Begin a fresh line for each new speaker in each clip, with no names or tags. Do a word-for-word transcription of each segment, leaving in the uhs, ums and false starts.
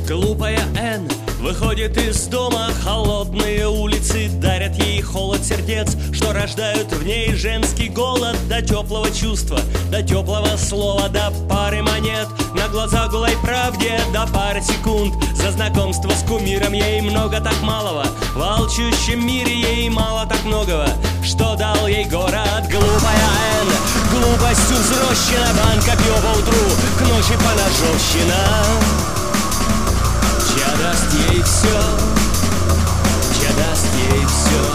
Глупая Энн выходит из дома, холодные улицы дарят ей холод сердец, что рождают в ней женский голод до теплого чувства, до теплого слова, до пары монет на глаза голой правде, до пары секунд за знакомство с кумиром. Ей много так малого, в алчущем мире ей мало так многого, что дал ей город. Глупая Энн, глупостью взрощена, банка пьё по утру, к ночи поножовщина. Чья даст ей все, чья даст ей все.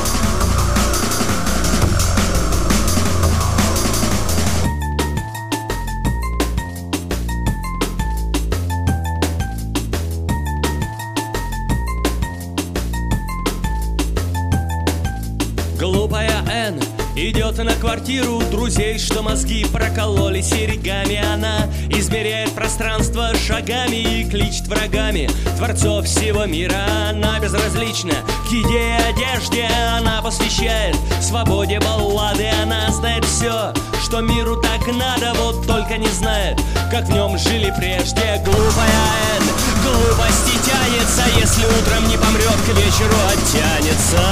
Глупая Энн идет на квартиру друзей, что мозги прокололи серьгами. Она измеряет пространство шагами и кличет врагами творцов всего мира. Она безразлична к еде и одежде, она посвящает свободе баллады. Она знает все, что миру так надо, вот только не знает, как в нем жили прежде. Глупая Энн, глупости тянется, если утром не помрет, к вечеру оттянется.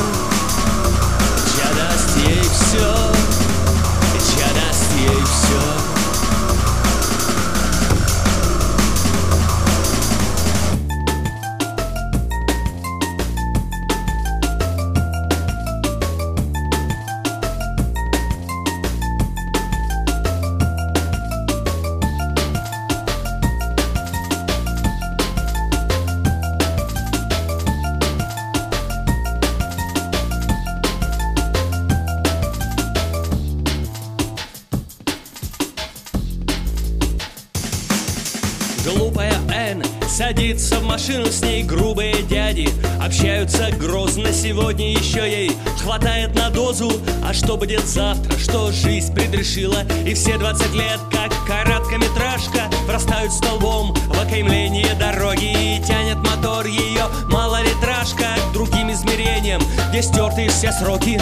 Чья даст ей все, чья даст ей все. Глупая Энн садится в машину, с ней грубые дяди общаются грозно. Сегодня еще ей хватает на дозу, а что будет завтра, что жизнь предрешила. И все двадцать лет, как короткометражка, врастают столбом в окаймление дороги. И тянет мотор ее малолитражка к другим измерениям, где стерты все сроки.